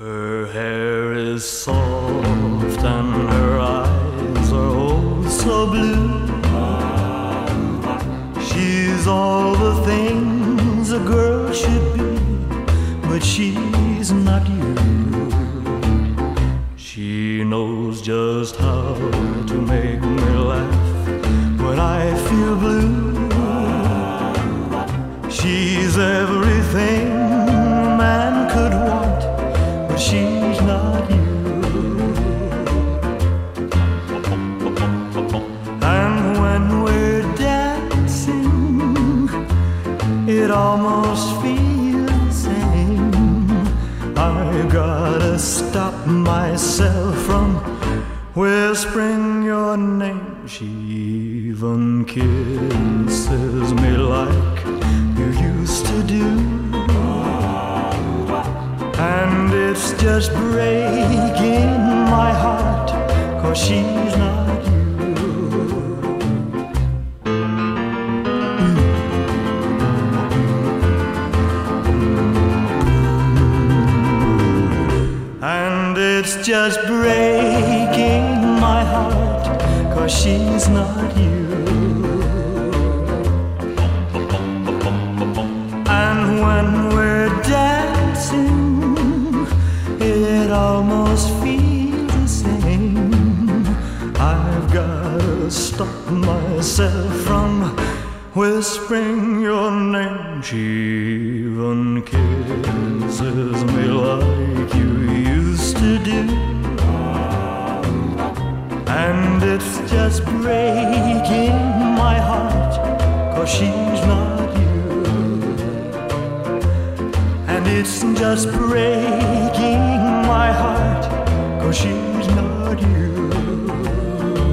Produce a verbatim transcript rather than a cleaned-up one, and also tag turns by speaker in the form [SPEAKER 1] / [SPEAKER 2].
[SPEAKER 1] Her hair is soft and her eyes are oh so blue. She's all the things a girl should be, but she's not you. She knows just how to make me laugh when I feel blue. She's everything a man could want, but she's not you. And when we're dancing, it almost feels the same. I gotta stop myself from whispering your name. She even kisses me like you used to do, and it's just breaking my heart, 'cause she's not you. And it's just breaking my heart, 'cause she's not you. And when we're dancing, it almost feels the same. I've gotta stop myself from whispering your name. She even kisses me like you used to do, and it's just breaking my heart, 'cause she's not you. And it's just breaking my heart, 'cause she's not you.